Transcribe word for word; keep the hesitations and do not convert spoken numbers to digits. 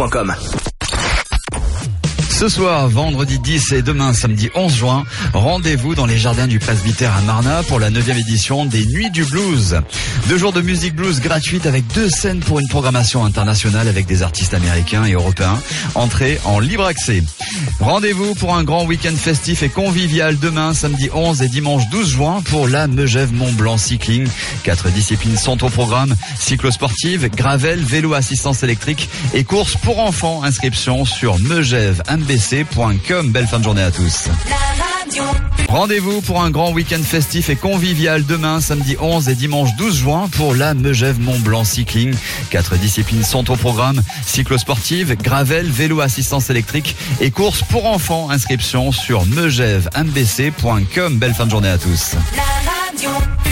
point com. Ce soir, vendredi dix et demain, samedi onze juin, rendez-vous dans les jardins du presbytère à Marna pour la neuvième édition des Nuits du Blues. Deux jours de musique blues gratuite avec deux scènes pour une programmation internationale avec des artistes américains et européens. Entrée en libre accès. Rendez-vous pour un grand week-end festif et convivial demain, samedi onze et dimanche douze juin pour la Megève Mont Blanc Cycling. Quatre disciplines sont au programme. Cyclosportive, gravel, vélo assistance électrique et courses pour enfants. Inscription sur megève m b c point com. Belle fin de journée à tous. Rendez-vous pour un grand week-end festif et convivial demain, samedi onze et dimanche douze juin pour la Megève Mont Blanc Cycling. Quatre disciplines sont au programme. Cyclosportive, gravel, vélo assistance électrique et courses pour enfants. Inscription sur megève m b c point com. Belle fin de journée à tous.